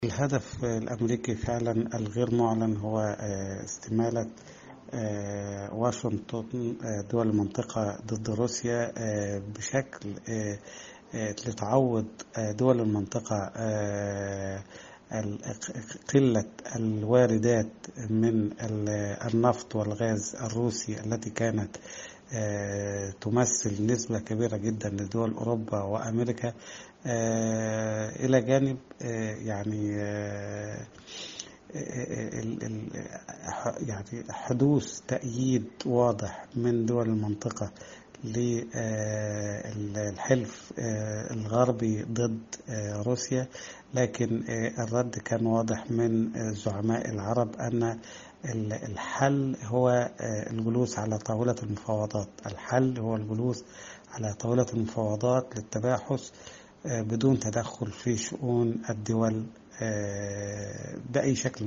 الهدف الأمريكي فعلا الغير معلن هو استمالة واشنطن دول المنطقة ضد روسيا بشكل لتعوض دول المنطقة قلة الواردات من النفط والغاز الروسي التي كانت تمثل نسبة كبيرة جدا لدول أوروبا وأمريكا، إلى جانب يعني حدوث تأييد واضح من دول المنطقة للحلف الغربي ضد روسيا. لكن الرد كان واضح من زعماء العرب أن الحل هو الجلوس على طاولة المفاوضات. الحل هو الجلوس على طاولة المفاوضات للتباحث بدون تدخل في شؤون الدول بأي شكل.